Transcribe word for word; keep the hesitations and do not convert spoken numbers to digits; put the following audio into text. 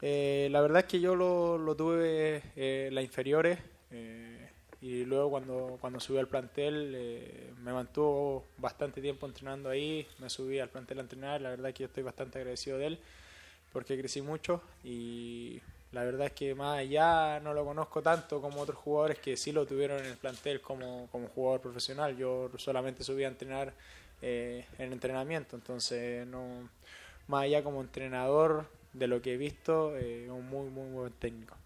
Eh, la verdad es que yo lo, lo tuve eh, en las inferiores eh, y luego cuando, cuando subí al plantel eh, me mantuvo bastante tiempo entrenando ahí, me subí al plantel a entrenar, la verdad es que yo estoy bastante agradecido de él porque crecí mucho y la verdad es que más allá no lo conozco tanto como otros jugadores que sí lo tuvieron en el plantel como, como jugador profesional. Yo solamente subí a entrenar eh, en entrenamiento, entonces no, más allá como entrenador de lo que he visto, eh, un muy muy buen técnico.